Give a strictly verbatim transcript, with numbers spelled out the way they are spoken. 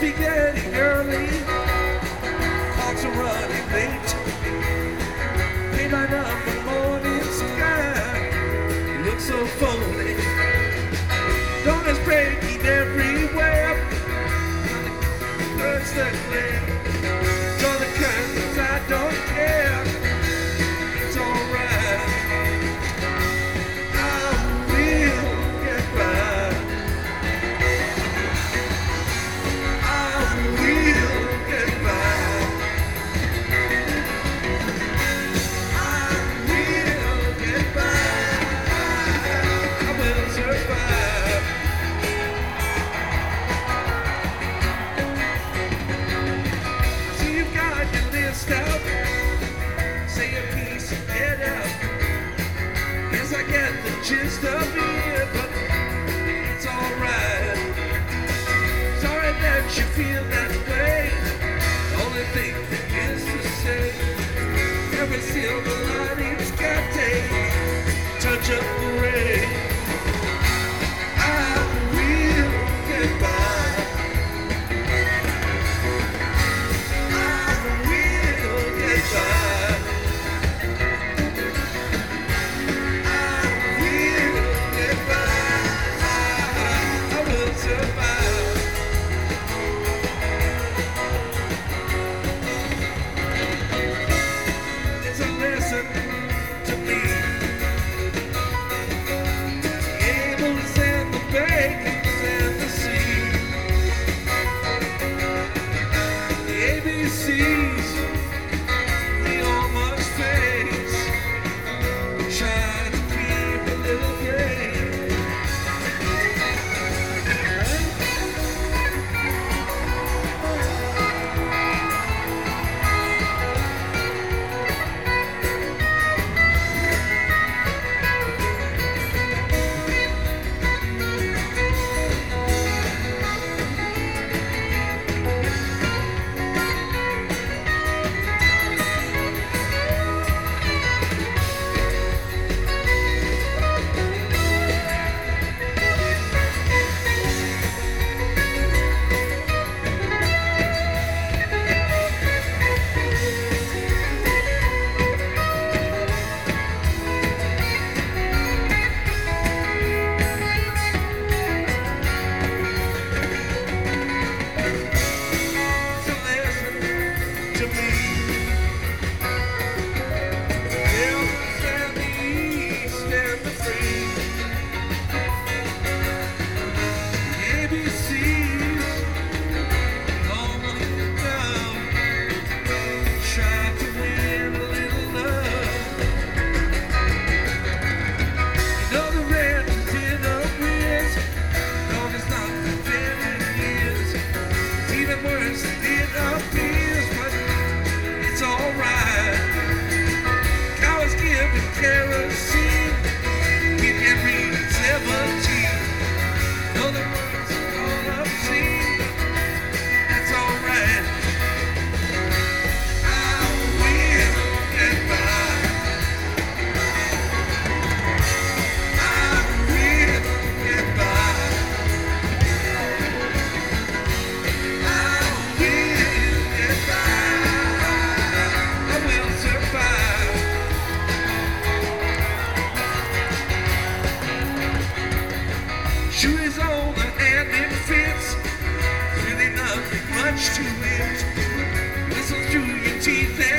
be getting early, clocks are running late. Paint light up the morning sky, looks so phony. Dawn is breaking everywhere, birds that glare. Draw the curtains, I don't care, it's alright. I will get by. I get the gist of it, but it's alright. Sorry that you feel that way. The only thing is to say, every silver lining's got a touch of gray. I will get by. I will get by. Kerosene, we can read seventeen. Know the words all obscene. That's alright. I will get by. I will get by. I will get by. I will survive. Shoe is older and it fits. Really nothing much to it. Whistle through your teeth.